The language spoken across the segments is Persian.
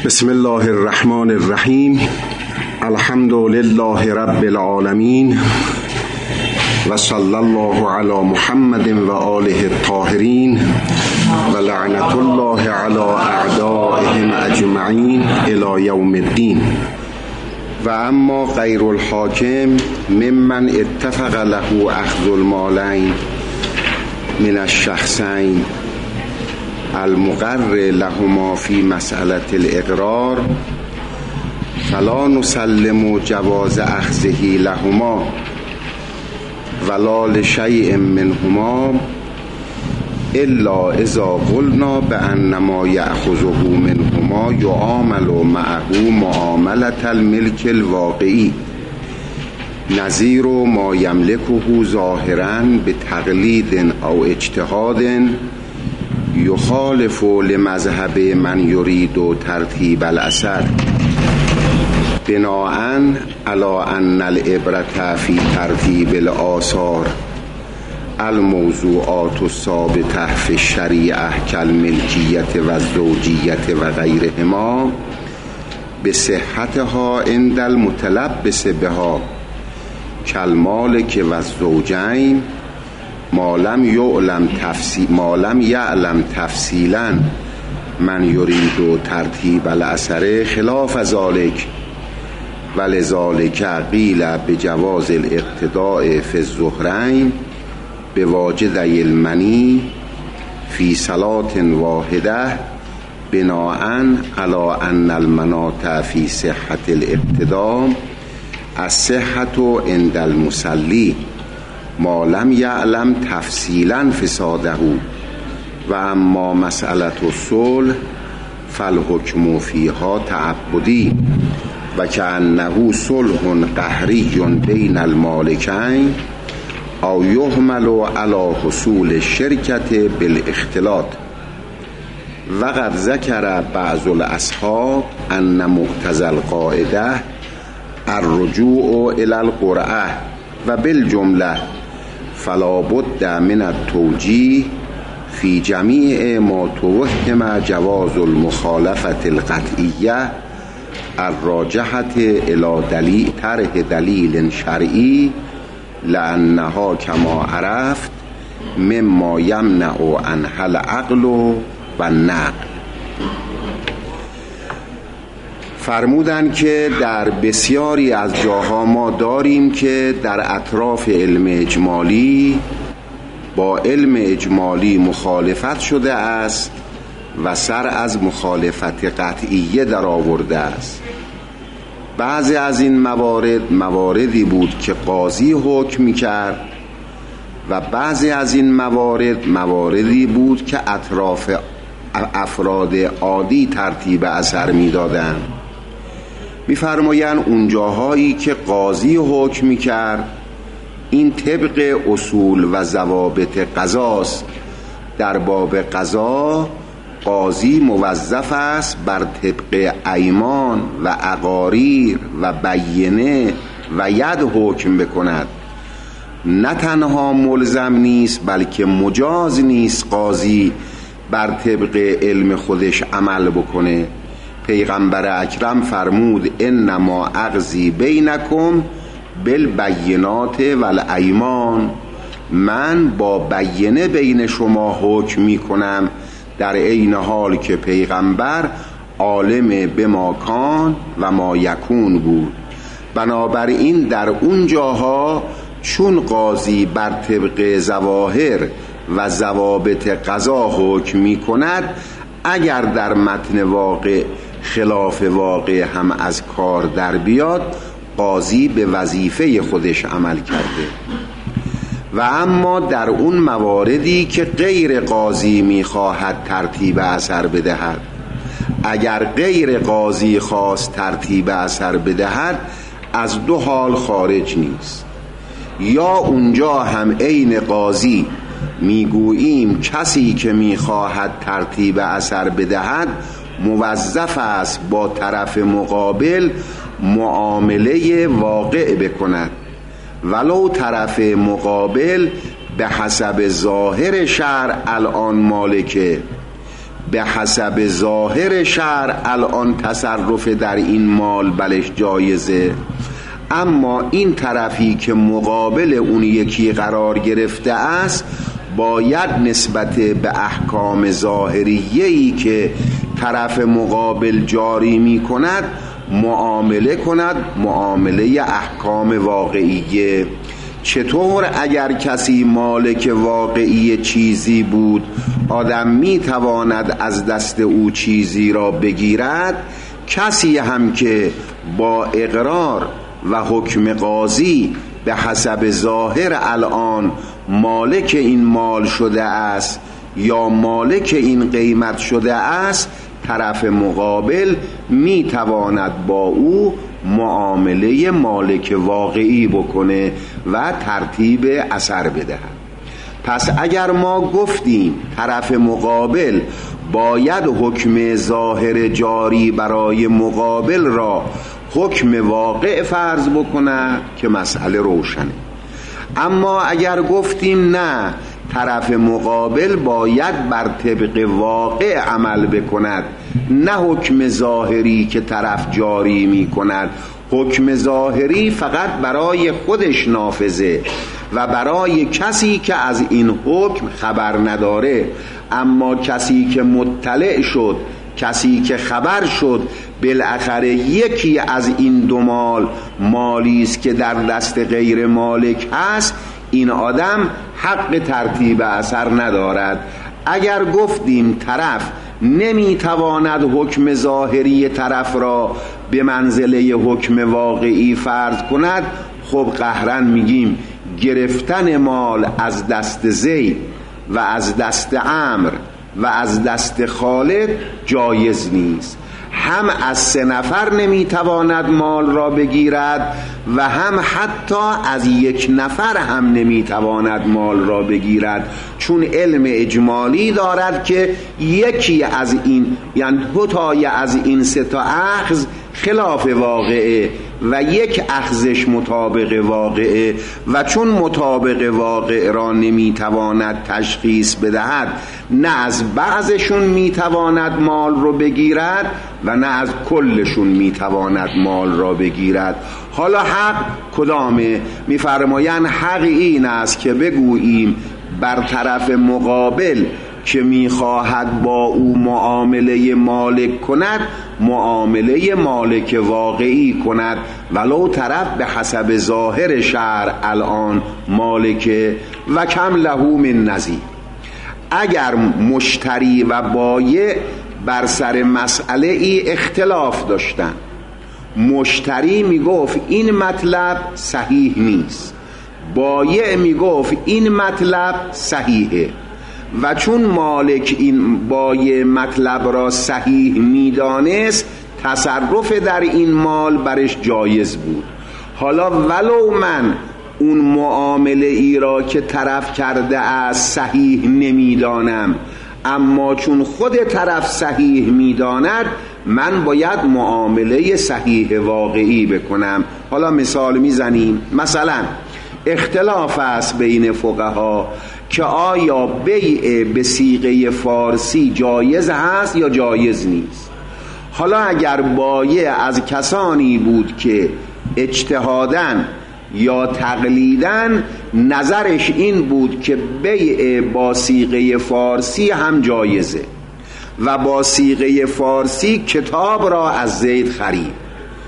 بسم الله الرحمن الرحیم. الحمد لله رب العالمین و صلی الله علی محمد و آله الطاهرین و لعنت الله علی اعدائهم اجمعین الی یوم الدین. و اما غیر الحاکم ممن اتفق له اخذ المالین من الشخصین المقرر لهما فی مسئله الاقرار فلا نسلم جواز اخذه لهما ولا لشیء منهما الا اذا قلنا بان ما یأخذه منهما یعامل معه معامله الملک الواقعی نظیر ما یملکه ظاهرا بتقلید او اجتهاد یخالف لمذهب من یرید ترتیب الاثر بناء علی ان العبرة فی ترتیب الآثار الموضوعات الثابته فی الشریعه کالملکیت و الزوجیت و غیرهما بصحتها عند المتلبس بها کالمالک و الزوجین ما لم یعلم تفصیلا من یرید ترتیب الاثر خلاف ذلك ولذلك قیل بجواز الاقتداء فی الظهرین بواجدی المنی فی صلاة واحده بناء علی ان المناط فی صحة الاقتداء الصحة عند المصلی ما لم یعلم تفصیلا فساده و اما مسئله الصلح فالحکم فیها تعبدی و کأنه صلح قهری بین المالکین او یحمل علی حصول الشرکة بالاختلاط وقد ذکر بعض الاصحاب ان مقتضی القاعده الرجوع الی القرعه و بالجمله فلا بد من التوجیه فی جمیع ما توهم جواز المخالفة القطعیه الراجحة الی طرح دلیل شرعی لانها کما عرفت مما یمنع عنها العقل و النقل. فرمودن که در بسیاری از جاها ما داریم که در اطراف علم اجمالی با علم اجمالی مخالفت شده است و سر از مخالفت قطعیه در آورده است. بعضی از این مواردی بود که قاضی حکم می‌کرد و بعضی از این مواردی بود که اطراف افراد عادی ترتیب اثر می‌دادند. می‌فرمایند اون جاهایی که قاضی حکم می‌کرد این طبق اصول و ضوابط قضاست. در باب قضا قاضی موظف است بر طبق ایمان و اقاریر و بینه و ید حکم بکند. نه تنها ملزم نیست بلکه مجاز نیست قاضی بر طبق علم خودش عمل بکنه. پیغمبر اکرم فرمود انما اقضی بینکم بالبینات والایمان، من با بینه بین شما حکم می کنم، در عین حال که پیغمبر عالم بما کان و ما یکون بود. بنابراین در اون جاها چون قاضی بر طبق ظواهر و ضوابط قضا حکم می کند، اگر در متن واقع خلاف واقع هم از کار در بیاد قاضی به وظیفه خودش عمل کرده. و اما در اون مواردی که غیر قاضی میخواهد ترتیب اثر بدهد، اگر غیر قاضی خواست ترتیب اثر بدهد از دو حال خارج نیست. یا اونجا هم عین قاضی میگوییم کسی که میخواهد ترتیب اثر بدهد موظف است با طرف مقابل معامله واقع بکند، ولو طرف مقابل به حسب ظاهر شرع الان مالکه، به حسب ظاهر شرع الان تصرف در این مال بلش جایزه، اما این طرفی که مقابل اون یکی قرار گرفته است باید نسبت به احکام ظاهریه‌ای که طرف مقابل جاری می کند معامله کند، معامله احکام واقعیه. چطور اگر کسی مالک واقعی چیزی بود آدم می تواند از دست او چیزی را بگیرد، کسی هم که با اقرار و حکم قاضی به حسب ظاهر الان مالک این مال شده است یا مالک این قیمت شده است، طرف مقابل می تواند با او معامله مالک واقعی بکنه و ترتیب اثر بدهد. پس اگر ما گفتیم طرف مقابل باید حکم ظاهر جاری برای مقابل را حکم واقع فرض بکنه که مسئله روشنه، اما اگر گفتیم نه طرف مقابل باید بر طبق واقع عمل بکند نه حکم ظاهری که طرف جاری می کند، حکم ظاهری فقط برای خودش نافذه و برای کسی که از این حکم خبر نداره، اما کسی که مطلع شد، کسی که خبر شد بالاخره یکی از این دو مال مالی است که در دست غیر مالک هست، این آدم حق ترتیب اثر ندارد. اگر گفتیم طرف نمیتواند حکم ظاهری طرف را به منزله حکم واقعی فرض کند، خب قهرا میگیم گرفتن مال از دست زید و از دست عمرو و از دست خالد جایز نیست. هم از 3 نفر نمیتواند مال را بگیرد و هم حتی از 1 نفر هم نمیتواند مال را بگیرد، چون علم اجمالی دارد که یکی از این یعنی 2 تای از این 3 تا اخذ خلاف واقعه و یک اخذش مطابق واقعه و چون مطابق واقع را نمیتواند تشخیص بدهد، نه از بعضشون میتواند مال رو بگیرد و نه از کلشون میتواند مال را بگیرد. حالا حق کدامه؟ میفرمایند حق این است که بگوییم بر طرف مقابل که میخواهد با او معامله مالک کند معامله مالک واقعی کند، ولو طرف به حسب ظاهر شرع الان مالکه و کم له من نظیر. اگر مشتری و بایع بر سر مسئله ای اختلاف داشتن، مشتری میگفت این مطلب صحیح نیست، بایع میگفت این مطلب صحیحه، و چون مالک این بایع مطلب را صحیح میدانست تصرف در این مال برش جایز بود. حالا ولو من اون معامله ای را که طرف کرده است صحیح نمیدانم، اما چون خود طرف صحیح میداند من باید معامله صحیح واقعی بکنم. حالا مثال میزنیم، مثلا اختلاف است بین فقها که آیا بیع به صیغه فارسی جایز هست یا جایز نیست. حالا اگر بایع از کسانی بود که اجتهاداً یا تقلیداً نظرش این بود که بیع با صیغه فارسی هم جایزه و با صیغه فارسی کتاب را از زید خرید،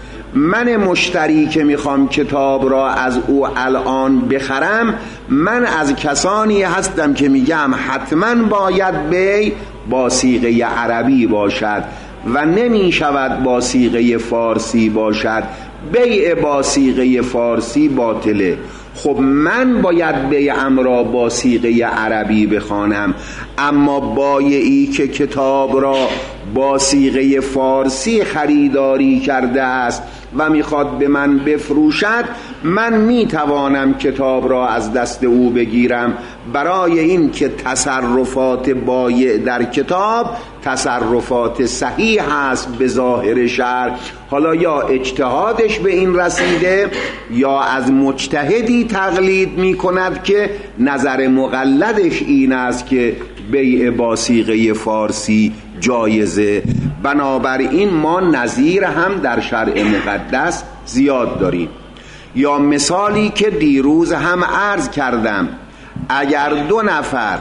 من مشتری که میخوام کتاب را از او الان بخرم، من از کسانی هستم که میگم حتما باید بیع با صیغه عربی باشد و نمیشود با صیغه فارسی باشد، بیع با صیغه فارسی باطله. خب من باید بیعم را با صیغه عربی بخوانم، اما بایعی که کتاب را با صیغه فارسی خریداری کرده است و میخواد به من بفروشد، من میتوانم کتاب را از دست او بگیرم، برای این که تصرفات بایع در کتاب تصرفات صحیح است به ظاهر شرع. حالا یا اجتهادش به این رسیده یا از مجتهدی تقلید می کند که نظر مقلدش این است که بیع با صیغه فارسی جایزه. بنابراین ما نظیر هم در شرع مقدس زیاد داریم. یا مثالی که دیروز هم عرض کردم، اگر 2 نفر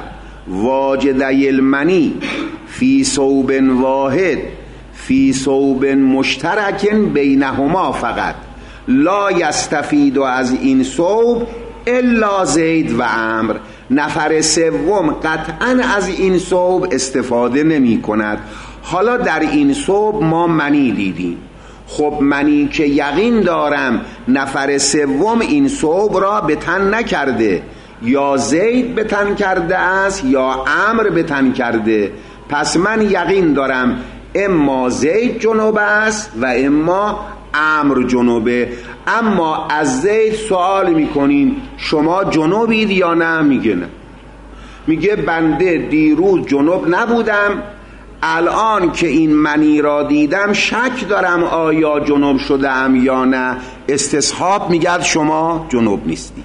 واجدی المنی فی ثوب واحد فی ثوب مشترک بینهما فقط لا یستفید از این ثوب الا زید و عمرو، نفر سوم قطعا از این ثوب استفاده نمی کند. حالا در این ثوب ما منی دیدیم، خب منی که یقین دارم نفر سوم این ثوب را به تن نکرده، یا زید به تن کرده است یا عمرو به تن کرده، پس من یقین دارم اما زید جنوب است و اما عمرو جنوبه. اما از زید سوال میکنیم شما جنوبید یا نه؟ میگه نه. میگه بنده دیروز جنوب نبودم، الان که این منی را دیدم شک دارم آیا جنوب شدم یا نه. استصحاب میگه شما جنوب نیستی.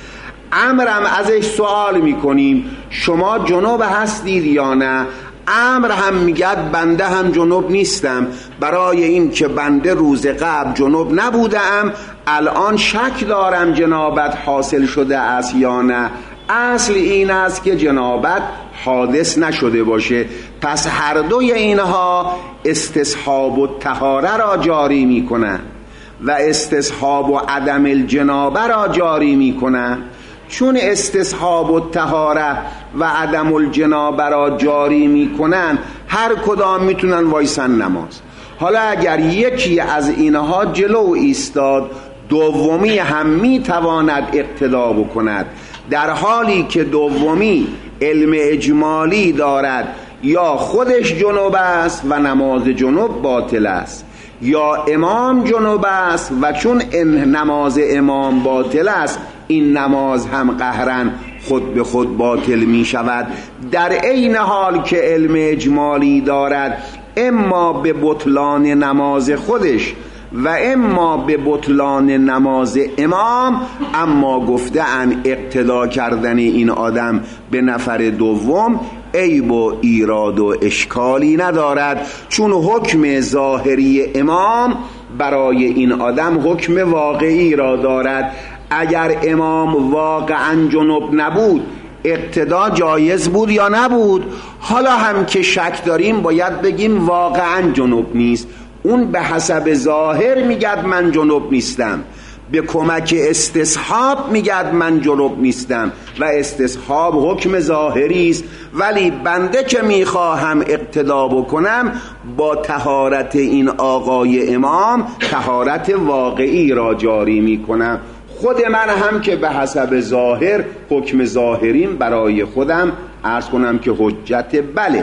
عمرم ازش سوال میکنیم شما جنوب هستید یا نه؟ عمرو هم میگه بنده هم جنوب نیستم، برای این که بنده روز قبل جنوب نبودم، الان شک دارم جنابت حاصل شده است یا نه. اصل این است که جنابت حادث نشده باشه. پس هر دوی اینها استصحاب الطهاره را جاری میکنن و استصحاب و عدم الجنابه را جاری میکنن. چون استصحاب الطهاره و عدم الجنابه را جاری میکنن، هر کدام میتونن وایسن نماز. حالا اگر یکی از اینها جلو ایستاد، دومی هم میتواند اقتدا بکند، در حالی که دومی علم اجمالی دارد، یا خودش جنوب است و نماز جنوب باطل است، یا امام جنوب است و چون نماز امام باطل است این نماز هم قهرن خود به خود باطل می شود. در عین حال که علم اجمالی دارد اما به بطلان نماز خودش و اما به بطلان نماز امام، اما گفتن اقتدا کردن این آدم به نفر دوم عیب و ایراد و اشکالی ندارد، چون حکم ظاهری امام برای این آدم حکم واقعی را دارد. اگر امام واقعا جنوب نبود اقتدا جایز بود یا نبود؟ حالا هم که شک داریم باید بگیم واقعا جنوب نیست. اون به حسب ظاهر میگد من جنوب نیستم، به کمک استصحاب میگد من جنوب نیستم و استصحاب حکم ظاهری است. ولی بنده که میخواهم اقتدا بکنم با طهارت این آقای امام طهارت واقعی را جاری میکنم. خود من هم که به حسب ظاهر حکم ظاهریم برای خودم عرض کنم که حجت. بله،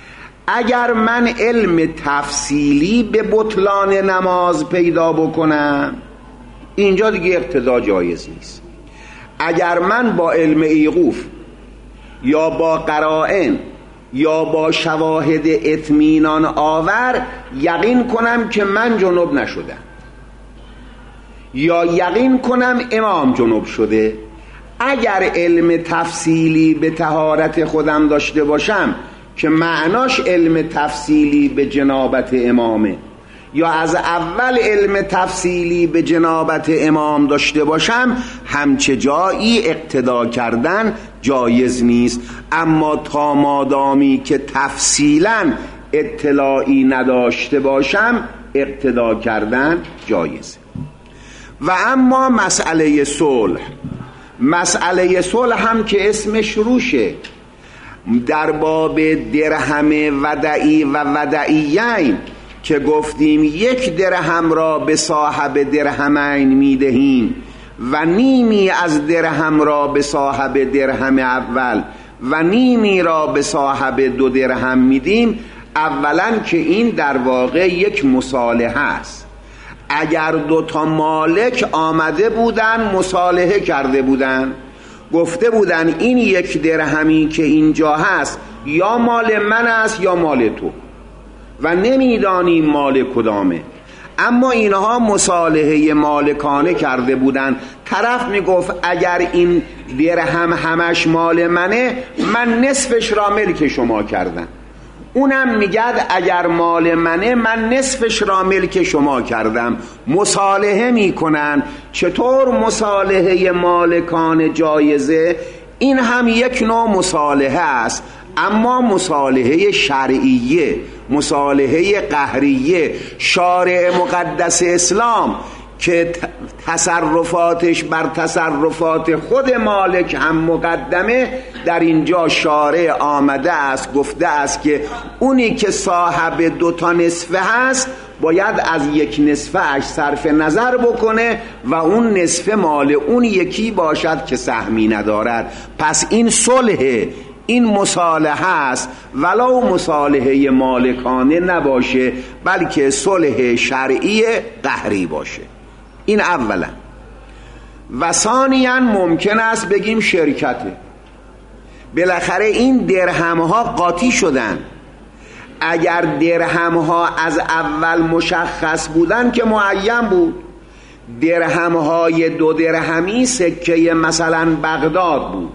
اگر من علم تفصیلی به بطلان نماز پیدا بکنم اینجا دیگه اقتدا جایز نیست. اگر من با علم ایقوف یا با قرائن یا با شواهد اطمینان آور یقین کنم که من جنوب نشدم یا یقین کنم امام جنوب شده، اگر علم تفصیلی به طهارت خودم داشته باشم که معناش علم تفصیلی به جنابت امامه، یا از اول علم تفصیلی به جنابت امام داشته باشم، همچه جایی اقتدا کردن جایز نیست. اما تا مادامی که تفصیلا اطلاعی نداشته باشم اقتدا کردن جایز. و اما مسئله صلح، مسئله صلح هم که اسمش روشه، در باب درهم ودعی و ودعیین که گفتیم 1 درهم را به صاحب درهمین میدهیم و نیمی از درهم را به صاحب درهم اول و نیمی را به صاحب 2 درهم میدیم. اولا که این در واقع یک مصالحه است. اگر 2 تا مالک آمده بودن مصالحه کرده بودن، گفته بودن این 1 درهمی که اینجا هست یا مال من است یا مال تو و نمیدانیم مال کدامه، اما اینها مصالحه مالکانه کرده بودن. طرف میگفت اگر این درهم همش مال منه من نصفش را ملک شما کردم، اونم میگد اگر مال منه من نصفش را ملک شما کردم. مصالحه میکنن. چطور مصالحه مالکان جایزه؟ این هم یک نوع مصالحه است، اما مصالحه شرعیه، مصالحه قهریه. شارع مقدس اسلام که تصرفاتش بر تصرفات خود مالک هم مقدمه، در اینجا شارع آمده است گفته است که اونی که صاحب 2 نصفه هست باید از 1 نصفه اش صرف نظر بکنه و اون نصفه مال اون یکی باشد که سهمی ندارد. پس این صلح، این مصالحه است، ولو مصالحه مالکانه نباشه بلکه صلح شرعی قهری باشه. این اولا. و ثانیاً ممکن است بگیم شرکته. بالاخره این درهم ها قاطی شدن. اگر درهم ها از اول مشخص بودن که معین بود. درهم های 2 درهمی سکه مثلا بغداد بود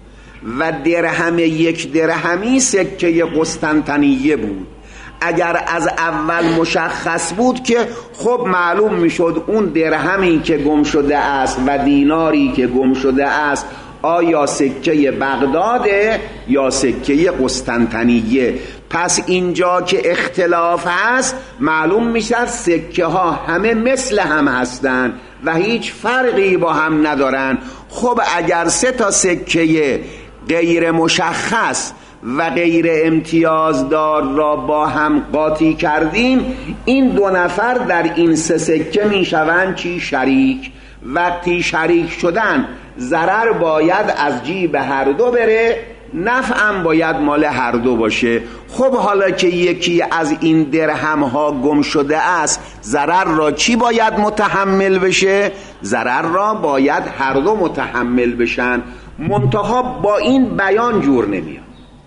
و درهم 1 درهمی سکه قسطنطنیه بود. اگر از اول مشخص بود که خب معلوم میشد اون درهمی که گم شده است و دیناری که گم شده است آیا سکه بغداده یا سکه قسطنطنیه. پس اینجا که اختلاف هست معلوم میشه سکه ها همه مثل هم هستن و هیچ فرقی با هم ندارن. خب اگر 3 سکه غیر مشخص و غیر امتیازدار را با هم قاطی کردیم، این 2 نفر در این 3 سکه میشوند چی؟ شریک. وقتی شریک شدن ضرر باید از جیب هر دو بره، نفعم باید مال هر دو باشه. خب حالا که یکی از این درهم ها گم شده است، ضرر را چی باید متحمل بشه؟ ضرر را باید هر دو متحمل بشن. منتها با این بیان جور نمیاد.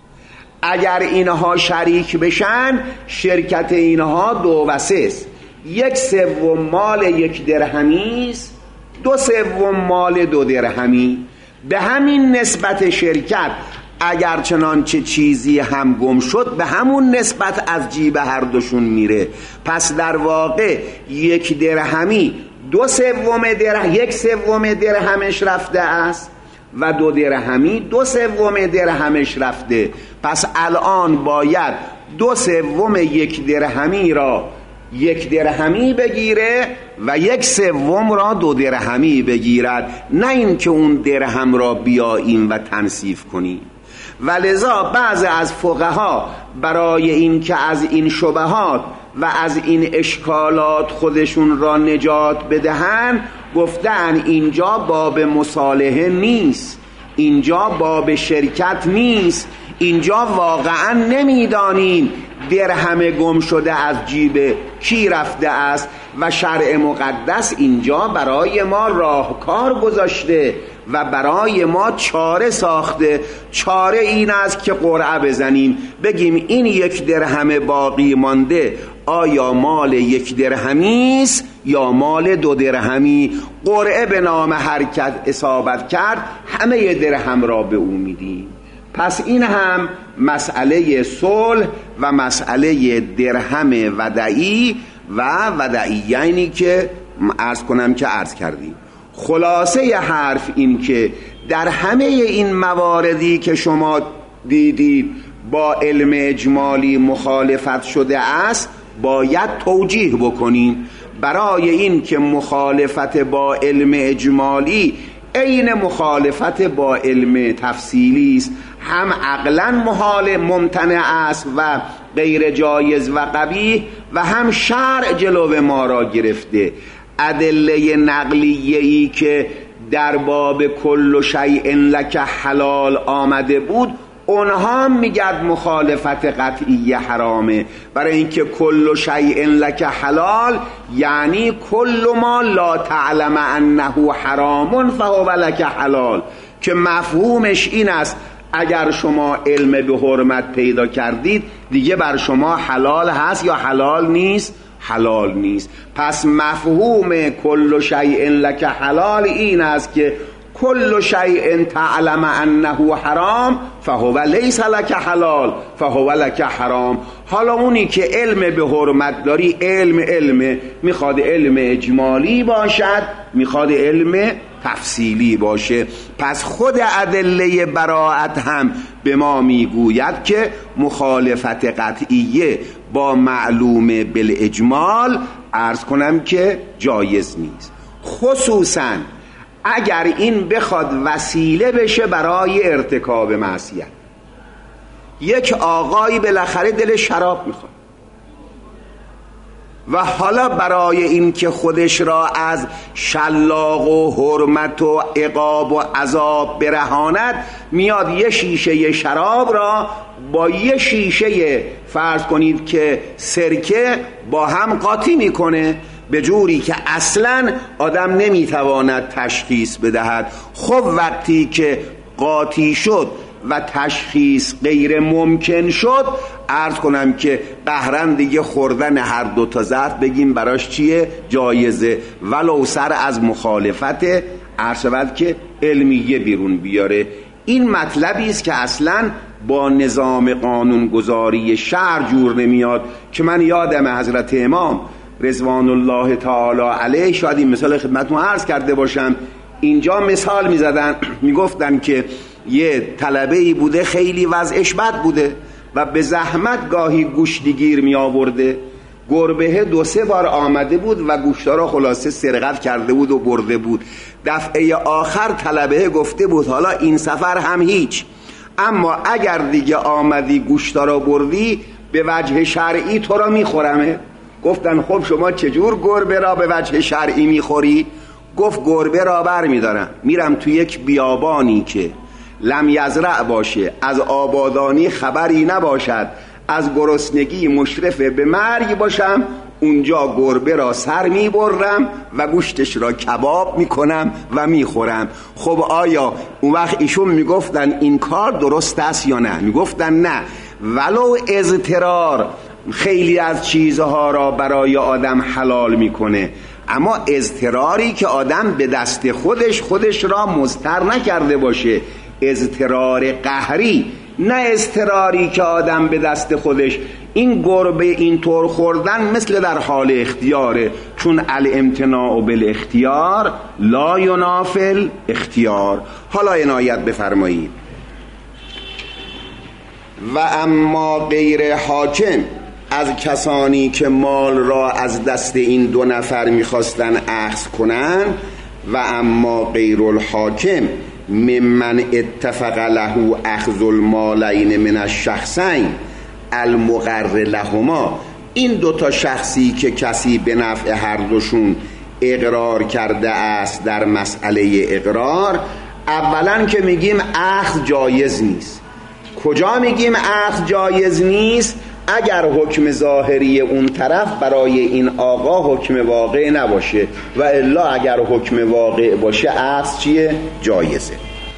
اگر اینها شریک بشن شرکت اینها 2 و 3 است. 1/3 مال 1 درهمی است، 2/3 مال 2 درهمی. به همین نسبت شرکت اگر چنانچه چیزی هم گم شد به همون نسبت از جیب هر دوشون میره. پس در واقع 1 درهمی 2/3 درهم، 1/3 درهمش رفته است و 2 درهمی 2/3 درهمش رفته. پس الان باید 2/3 1 درهمی را 1 درهمی بگیره و 1/3 را 2 درهمی بگیرد، نه اینکه اون درهم را بیاییم و تنصیف کنیم. ولذا بعض از فقها برای این که از این شبهات و از این اشکالات خودشون را نجات بدهن گفتن اینجا باب مصالحه نیست، اینجا باب شرکت نیست، اینجا واقعا نمیدانیم درهم گم شده از جیب کی رفته است و شرع مقدس اینجا برای ما راهکار گذاشته و برای ما چاره ساخته. چاره این است که قرعه بزنیم بگیم این 1 درهم باقی مانده آیا مال 1 درهمی است یا مال 2 درهمی. قرعه به نام حرکت اصابت کرد همه درهم را به او میدیم. پس این هم مسئله صلح و مسئله درهم ودعی و ودعیینی که عرض کردیم. خلاصه حرف این که در همه این مواردی که شما دیدید با علم اجمالی مخالفت شده است باید توجیه بکنیم. برای این که مخالفت با علم اجمالی عین مخالفت با علم تفصیلی است، هم عقلا محال ممتنع است و غیر جایز و قبیح و هم شرع جلو ما را گرفته. ادله نقلیه‌ای که در باب کل شیء لک حلال آمده بود اونها میگد مخالفت قطعی حرامه، برای اینکه کل شیء لک حلال یعنی کل ما لا تعلم انه حرام فهو لک حلال، که مفهومش این است اگر شما علم به حرمت پیدا کردید دیگه بر شما حلال هست یا حلال نیست؟ حلال نیست. پس مفهوم کل شیء لک حلال این است که کل شیء تعلم انه حرام فهو لیس لک حلال فهو لک حرام. حالا اونی که علم به حرمت داری، علم میخواد علم اجمالی باشد، میخواد علم تفصیلی باشه. پس خود ادله براءت هم به ما میگوید که مخالفت قطعیه با معلوم بالاجمال عرض کنم که جایز نیست، خصوصا اگر این بخواد وسیله بشه برای ارتکاب معصیت. یک آقایی بالاخره دل شراب میخواد و حالا برای این که خودش را از شلاق و حرمت و عقاب و عذاب برهاند، میاد یه شیشه شراب را با یه شیشه فرض کنید که سرکه با هم قاطی میکنه، به جوری که اصلا آدم نمیتواند تشخیص بدهد. خب وقتی که قاطی شد و تشخیص غیر ممکن شد، عرض کنم که قهرن دیگه خوردن هر دو تا ظرف بگیم براش چیه؟ جایزه، ولو سر از مخالفت عرض شود که علمیه بیرون بیاره. این مطلبی است که اصلا با نظام قانونگذاری شرع جور نمیاد، که من یادم حضرت امام رضوان الله تعالی علیه، شاید این مثال خدمتتون عرض کرده باشم، اینجا مثال میزدن، میگفتن که یه طلبه‌ای بوده خیلی وضعش بد بوده و به زحمت گاهی گوشتگیر می آورده، گربه 2-3 بار آمده بود و گوشتا را خلاصه سرقت کرده بود و برده بود. دفعه آخر طلبه گفته بود حالا این سفر هم هیچ، اما اگر دیگه آمدی گوشتا را بردی به وجه شرعی تو را میخورمه. گفتن خب شما چجور گربه را به وجه شرعی میخوری؟ گفت گربه را بر میدارم، میرم تو یک بیابانی که لم یزرع باشه، از آبادانی خبری نباشد، از گرسنگی مشرف به مرگ باشم، اونجا گربه را سر میبرم و گوشتش را کباب میکنم و میخورم. خب آیا اون وقت ایشون میگفتن این کار درست است یا نه؟ میگفتن نه، ولو اضطرار خیلی از چیزها را برای آدم حلال میکنه، اما اضطراری که آدم به دست خودش را مضطر نکرده باشه، اضطرار قهری، نه اضطراری که آدم به دست خودش. این گربه اینطور خوردن مثل در حال اختیاره، چون الامتناع بالاختیار لا ینافی الاختیار. حالا عنایت بفرمایید. و اما غیر حاکم، از کسانی که مال را از دست این 2 نفر میخواستن اخذ کنن، و اما غیر الحاکم ممن اتفق له اخذ المالین من الشخصین المقر لهما، این 2 تا شخصی که کسی به نفع هر دوشون اقرار کرده است در مسئله اقرار، اولا که میگیم اخذ جایز نیست. کجا میگیم اخذ جایز نیست؟ اگر حکم ظاهری اون طرف برای این آقا حکم واقع نباشه، و الا اگر حکم واقع باشه اخذ چیه؟ جایزه.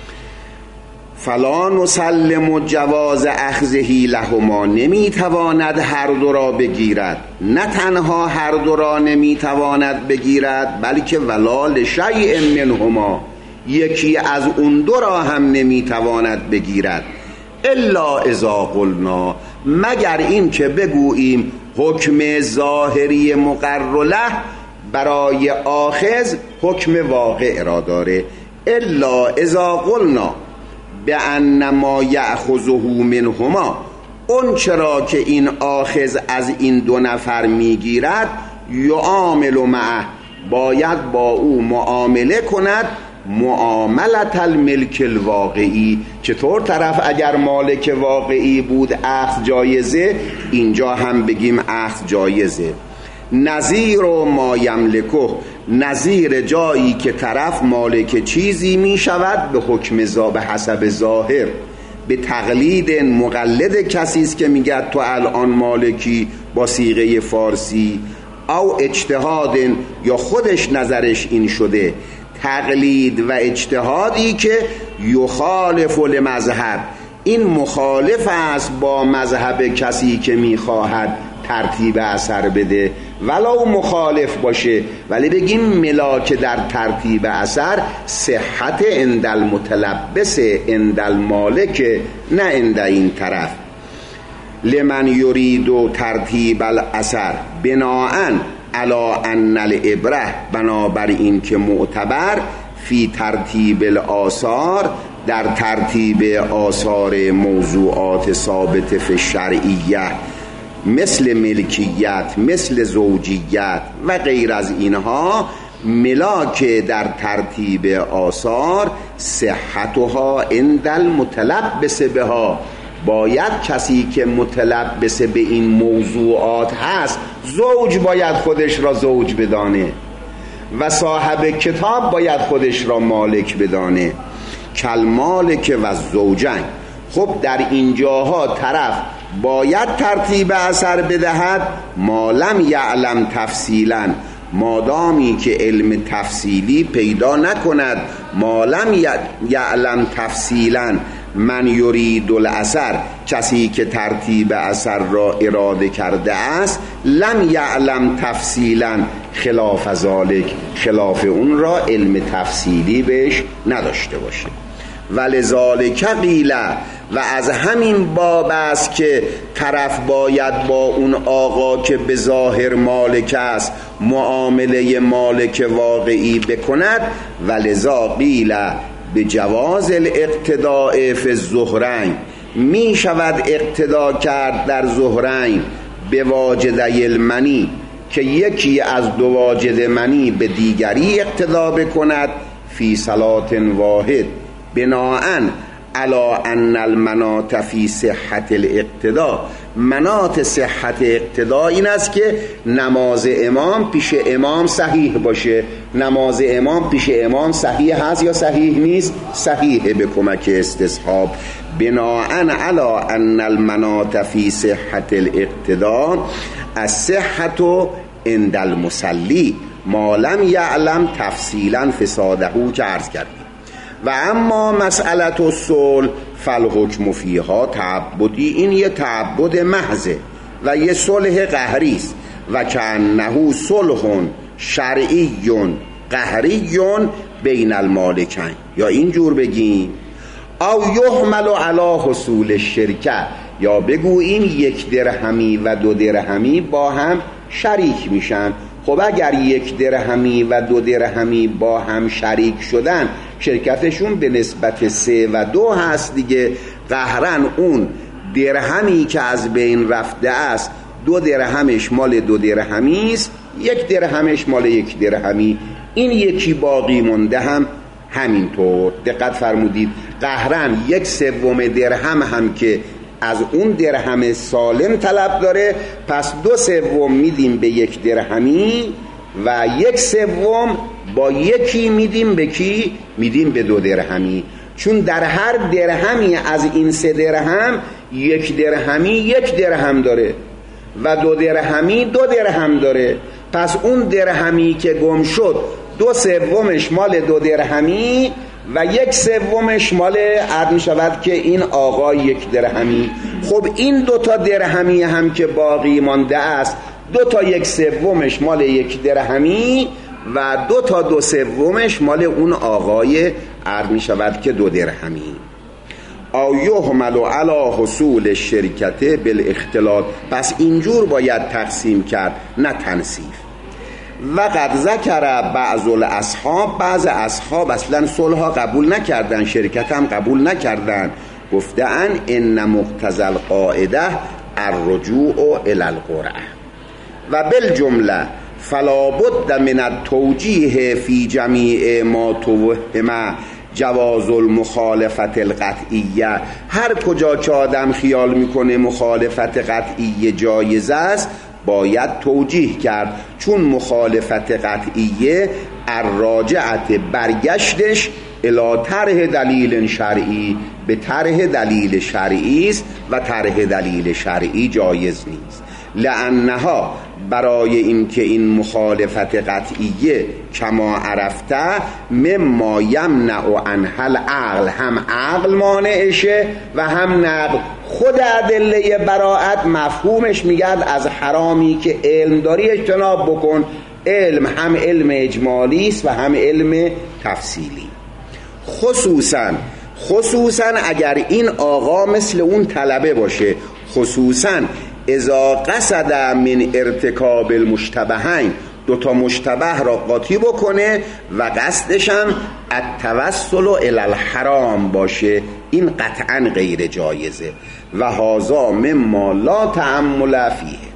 فلا نسلم جواز اخذهی لهما، نمیتواند هر دو را بگیرد، نه تنها هر دو را نمیتواند بگیرد، بلکه ولا لشیء منهما، یکی از اون 2 را هم نمیتواند بگیرد، الا اذا قلنا، مگر این که بگوییم حکم ظاهری مقر له برای آخذ حکم واقع را داره. الا اذا قلنا بأن ما یأخذه منهما، اون چرا که این آخذ از این 2 نفر میگیرد، یعامل معه، باید با او معامله کند، معاملت الملک الواقعی. چطور طرف اگر مالک واقعی بود اخذ جایزه، اینجا هم بگیم اخذ جایزه. نظیر ما یملکه، نظیر جایی که طرف مالک چیزی می شود به حکم به حسب ظاهر، به تقلید مقلد کسی است که میگه تو الان مالکی با صیغه فارسی، او اجتهاد، یا خودش نظرش این شده، تقلید و اجتهادی که یخالف المذهب، این مخالف است با مذهب کسی که میخواهد ترتیب اثر بده. ولو مخالف باشه، ولی بگیم ملاک در ترتیب اثر صحت عند المتلبس عند المالک، نه عند این طرف. لمن یرید و ترتیب الاثر بناءً علی ان العبره، بنابر این که معتبر فی ترتیب الآثار، در ترتیب آثار موضوعات ثابت فی الشرعیه، مثل ملکیت، مثل زوجیت و غیر از اینها، ملاک در ترتیب آثار صحتها عند المتلبس بها، باید کسی که متلبس به این موضوعات هست، زوج باید خودش را زوج بدانه و صاحب کتاب باید خودش را مالک بدانه، کالمالک و الزوجین. خب در اینجاها طرف باید ترتیب اثر بدهد، ما لم یعلم تفصیلا، مادامی که علم تفصیلی پیدا نکند، ما لم یعلم تفصیلا من یرید الاثر، کسی که ترتیب اثر را اراده کرده است، لم یعلم تفصیلا خلاف ذالک، خلاف اون را علم تفصیلی بهش نداشته باشه. ولذالک قیل، و از همین باب است که طرف باید با اون آقا که به ظاهر مالک است معامله مالک واقعی بکند. ولذا قیل به جواز الاقتداء فی الظهرین، می شود اقتدا کرد در ظهرین به واجدی المنی، که یکی از دو واجد منی به دیگری اقتدا بکند، فی صلات واحد، بناءً علی ان المناط فی صحت الاقتداء. مناط صحت اقتداء این است که نماز امام پیش امام صحیح باشه. نماز امام پیش امام صحیح هست یا صحیح نیست؟ صحیحه به کمک استصحاب. بناءً علی ان المناط فی صحت الاقتداء الصحت عند المصلی ما لم یعلم تفصیلا فساده که عرض کردیم. و اما مسئله الصلح فالحکم فیها تعبدی، این یه تعبد محضه و یه صلح قهری است. و کأنه صلح شرعی قهری بین المالکین، یا اینجور بگیم او یحمل علی حصول الشرکه، یا بگو این 1 درهمی و 2 درهمی با هم شریک میشن. خب اگر 1 درهمی و 2 درهمی با هم شریک شدن، شرکتشون به نسبت 3 و 2 هست دیگه. قهرن اون درهمی که از بین رفته است 2 درهمش مال 2 درهمی است، 1 درهمش مال 1 درهمی، این یکی باقی مونده هم همینطور. دقت فرمودید، قهرن 1/3 درهم هم که از اون درهم سالم طلب داره، پس 2/3 میدیم به 1 درهمی و 1/3 با یکی میدیم به کی؟ میدیم به 2 درهمی. چون در هر درهمی از این 3 درهم 1 درهمی 1 درهم داره و 2 درهمی 2 درهم داره. پس اون درهمی که گم شد 2/3 مال 2 درهمی و 1/3 مال عرض می شود که این آقا 1 درهمی. خب این 2 تا درهمی هم که باقی مانده است، 2 تا 1/3 مال 1 درهمی و 2 تا 2/3 مال اون آقای عرض می شود که 2 درهمی. او یحمل علی حصول الشرکت بالاختلاط، پس اینجور باید تقسیم کرد نه تنصیف. و قد ذکر بعض الاصحاب، بعض اصحاب اصلا صلح قبول نکردن، شرکت هم قبول نکردن، گفتن ان مقتضی القاعده الرجوع الی القرعه و بالجمله فلا بد من التوجیه فی جمیع ما توهم جواز المخالفت القطعیه. هر کجا که آدم خیال میکنه مخالفت قطعیه جایز است باید توجیه کرد، چون مخالفت قطعیه الراجعت برگشتش الی طرح دلیل شرعی، به طرح دلیل شرعی است و طرح دلیل شرعی جایز نیست. لأنها برای اینکه این مخالفت قطعیه کما عرفته مما یمنع عنها عقل، هم عقل مانعشه و هم نقل. خود ادله براءت مفهومش میگرد از حرامی که علم داری اجتناب بکن. علم هم علم اجمالی است و هم علم تفصیلی. خصوصا اگر این آقا مثل اون طلبه باشه، خصوصا اذا قصد من ارتکاب المشتبهین، دوتا مشتبه را قاطی بکنه و قصدشم التوسل الی الحرام باشه، این قطعا غیر جایزه. و هذا مما لا تأمل فیه.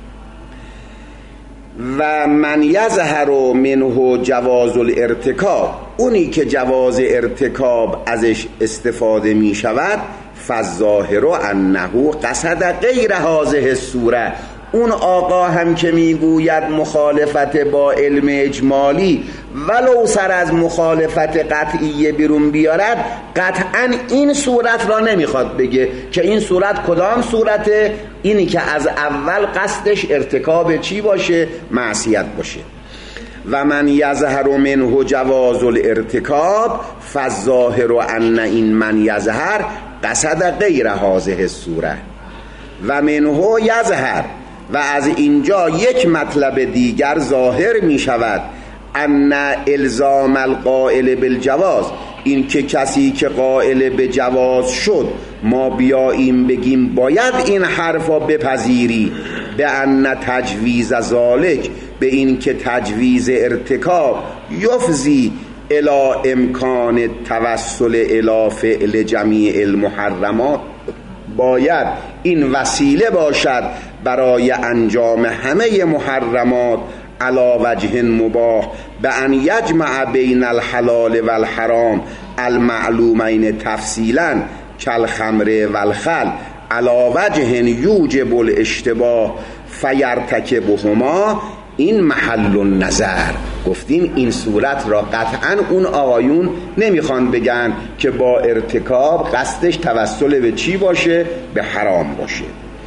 و من یظهر منه جواز الارتکاب، اونی که جواز ارتکاب ازش استفاده می شود، فالظاهر انه قصد غیر هذه الصوره، اون آقا هم که میگوید مخالفت با علم اجمالی ولو سر از مخالفت قطعیه بیرون بیارد، قطعا این صورت را نمیخواد بگه که این صورت کدام صورته؟ اینی که از اول قصدش ارتکاب چی باشه؟ معصیت باشه. و من یظهر منه جواز الارتکاب فالظاهر ان این من یظهر قصد غیر هذه الصوره و منه یظهر. و از اینجا یک مطلب دیگر ظاهر می شود، ان الزام القائل بالجواز، این که کسی که قائل به جواز شد ما بیاییم بگیم باید این حرفا بپذیری، به ان تجویز ذالک، به این که تجویز ارتکاب یفضی الی امکان توسل الی فعل جمیع المحرمات، باید این وسیله باشد برای انجام همه محرمات علی وجه مباح، به ان یجمع بین الحلال و الحرام المعلومین تفصیلا کالخمر و الخل علی وجه یوجب الاشتباه فیرتکبهما. این محل النظر. گفتیم این صورت را قطعا اون آقایون نمیخوان بگن که با ارتکاب قصدش توسل به چی باشه؟ به حرام باشه.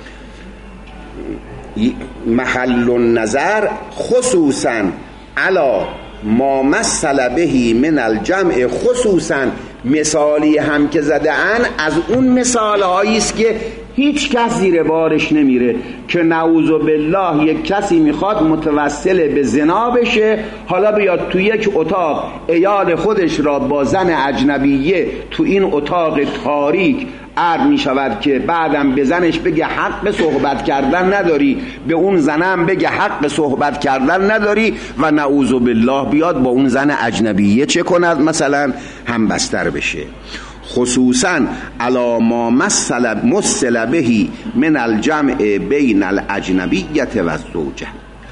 محل النظر خصوصا علی ما مثل بهی من الجمع، خصوصا مثالی هم که زده ان از اون مثال هایی است که هیچ کس زیر بارش نمیره، که نعوذ بالله یک کسی میخواد متوسل به زنا بشه، حالا بیاد تو یک اتاق عیال خودش را با زن اجنبیه تو این اتاق تاریک عرض می شود که بعدم به زنش بگه حق صحبت کردن نداری، به اون زنم بگه حق صحبت کردن نداری، و نعوذ بالله بیاد با اون زن اجنبیه چه کند؟ مثلا هم بستر بشه. خصوصا علی ما مثل بهی من الجمع بین الاجنبیت و الزوجه،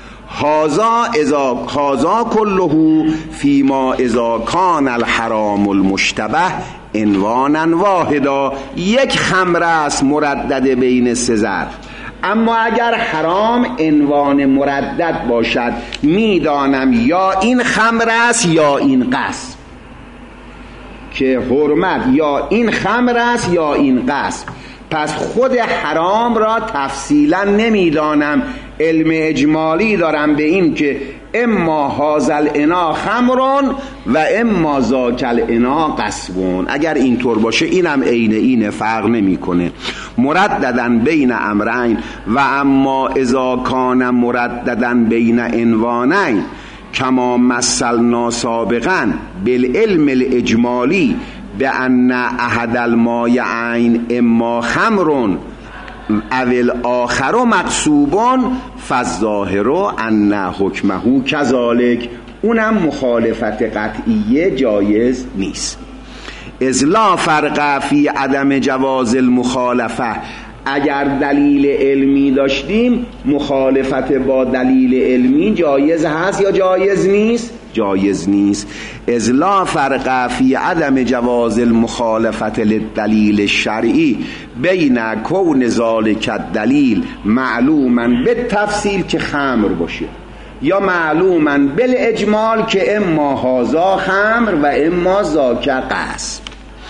هذا كله فيما اذا كان الحرام المشتبه عنوانا واحدا، یک خمر است مردد بین سه ظرف. اما اگر حرام عنوان مردد باشد، میدانم یا این خمر است یا این غصب، که حرمت یا این خمر است یا این غصب. پس خود حرام را تفصیلا نمیدانم، علم اجمالی دارم به این که اما هازل انا خمرون و اما زاکل انا قصبون. اگر اینطور باشه اینم عین اینه، فرق نمیکنه. مرددن بین امرین و اما اذا کان مرددن بین عنوانین کما مثلنا سابقا بالعلم الاجمالی بأن احد المایعین اما خمرون اول آخر مقصوبون فالظاهر ان حکمه کذالک، اونم مخالفت قطعیه جایز نیست. اذ لا فرق فی عدم جواز المخالفه، اگر دلیل علمی داشتیم مخالفت با دلیل علمی جایز هست یا جایز نیست؟ جایز نیست. اذ لا فرق فی عدم جواز المخالفت للدلیل الشرعی بین کون ذالک الدلیل معلوما بالتفصیل که خمر باشه، یا معلوما بالاجمال که اما هذا خمر و اما ذاک قصب.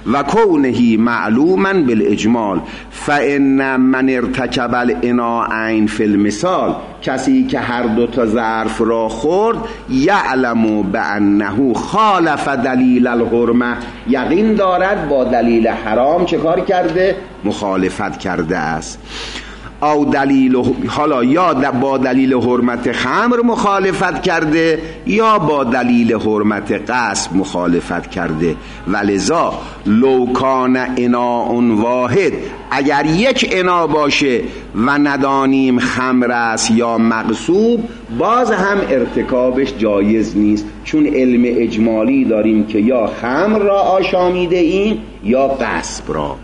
و کونه معلوما بالاجمال فان من ارتکب الاناءین فی المثال، کسی که هر دو تا ظرف را خورد یعلم بانه خالف دلیل الحرمه، یقین دارد با دلیل حرام چه کار کرده؟ مخالفت کرده است. او دلیل، حالا یا با دلیل حرمت خمر مخالفت کرده یا با دلیل حرمت غصب مخالفت کرده. ولذا لو کان اناء واحد، اگر یک انا باشه و ندانیم خمر است یا مغصوب، باز هم ارتکابش جایز نیست، چون علم اجمالی داریم که یا خمر را آشامیده ایم یا غصب را.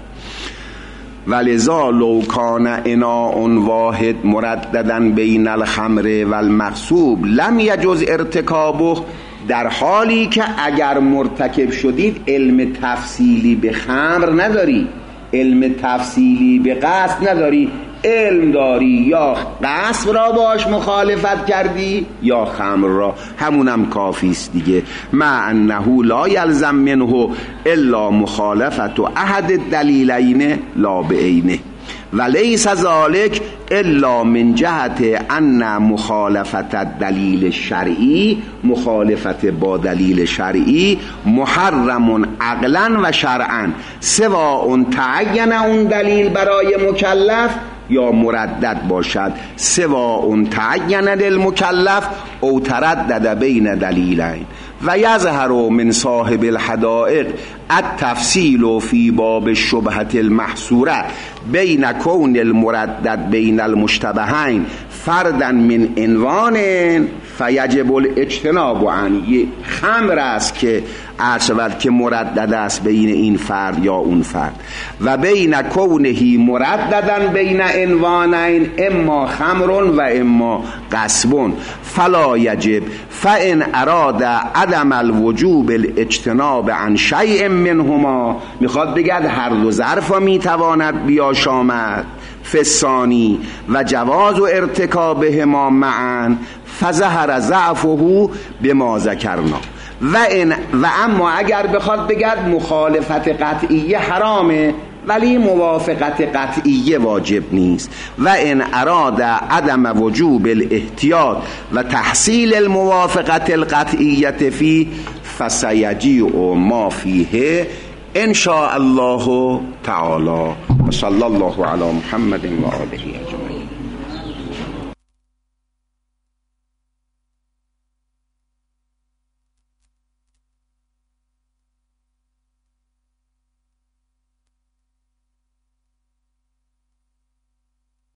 ولذا لو کان اناء واحد مرددا بین الخمر و المغصوب لم یجوز ارتکابه، در حالی که اگر مرتکب شدید علم تفصیلی به خمر نداری، علم تفصیلی به غصب نداری، علم داری یا غصب را باش مخالفت کردی یا خمر را، همونم کافی است دیگه. مع انه لا یلزم منه الا مخالفت احد الدلیلین لا بعینه و لیس ذلک الا من جهت ان مخالفت الدلیل شرعی، مخالفت با دلیل شرعی محرم عقلا و شرعا، سواء تعین اون دلیل برای مکلف یا مردد باشد، سواء تعین للمکلف او تردد بین دلیلین. و یظهر من صاحب الحدائق التفصیل فی باب الشبهة المحصوره بین کون المردد بین المشتبهین فردا من عنوان فیجب الاجتناب عنه. خمر است که عرض که مردد است بین این فرد یا اون فرد، و بین کونه مرددن بین عنوانین اما خمر و اما غصب فلا یجب، فان اراد عدم الوجوب الاجتناب عن شیء منهما، میخواد بگد هر دو ظرف میتواند بیاشامد فسانی و جواز و ارتکابهما معا فظهر ضعفه بما ذکرنا. و اما اگر بخواد بگد مخالفت قطعیه حرامه ولی موافقت قطعیه واجب نیست، و ان اراد عدم وجوب الاحتیاط و تحصیل الموافقت القطعیه فی فسیجیع ما فیه ان شاء الله تعالی. و صلی الله علی محمد و آله اجمعین.